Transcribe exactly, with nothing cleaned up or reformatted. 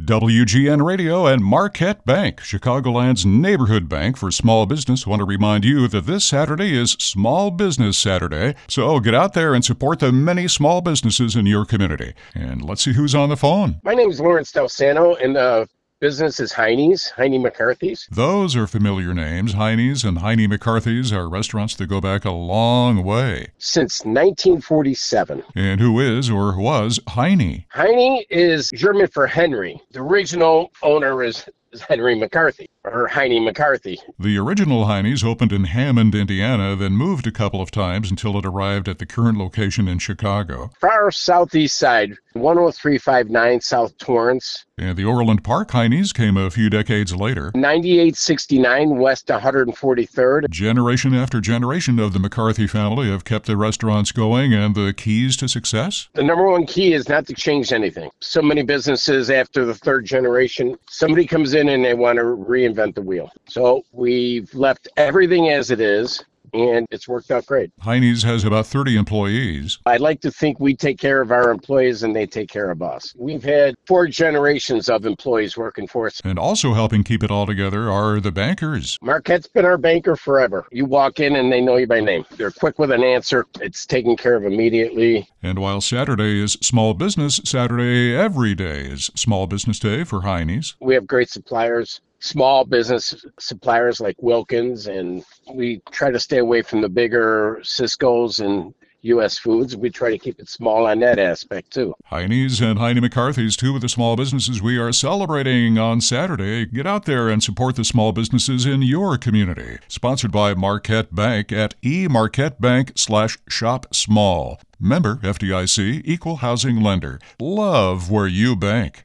W G N Radio and Marquette Bank, Chicagoland's neighborhood bank for small business, want to remind you that this Saturday is Small Business Saturday. So get out there and support the many small businesses in your community. And let's see who's on the phone. My name is Lawrence Dalsano, and the business is Heine's, Heine McCarthy's. Those are familiar names. Heine's and Heine McCarthy's are restaurants that go back a long way. Since nineteen forty-seven. And who is or was Heine? Heine is German for Henry. The original owner is is Henry McCarthy, or Heine McCarthy. The original Heine's opened in Hammond, Indiana, then moved a couple of times until it arrived at the current location in Chicago. Far southeast side, one oh three five nine South Torrance. And the Orland Park Heine's came a few decades later. ninety-eight sixty-nine West one hundred forty-third. Generation after generation of the McCarthy family have kept the restaurants going, and the keys to success? The number one key is not to change anything. So many businesses after the third generation, somebody comes in and they want to reinvent the wheel. So we've left everything as it is, and it's worked out great. Heine's has about thirty employees. I like to think we take care of our employees and they take care of us. We've had four generations of employees working for us. And also helping keep it all together are the bankers. Marquette's been our banker forever. You walk in and they know you by name. They're quick with an answer. It's taken care of immediately. And while Saturday is Small Business Saturday, every day is Small Business Day for Heine's. We have great suppliers. Small business suppliers like Wilkins, and we try to stay away from the bigger Cisco's and U S Foods. We try to keep it small on that aspect, too. Heine's and Heine McCarthy's, two of the small businesses we are celebrating on Saturday. Get out there and support the small businesses in your community. Sponsored by Marquette Bank at emarquettebank slash shop small. Member F D I C, Equal Housing Lender. Love where you bank.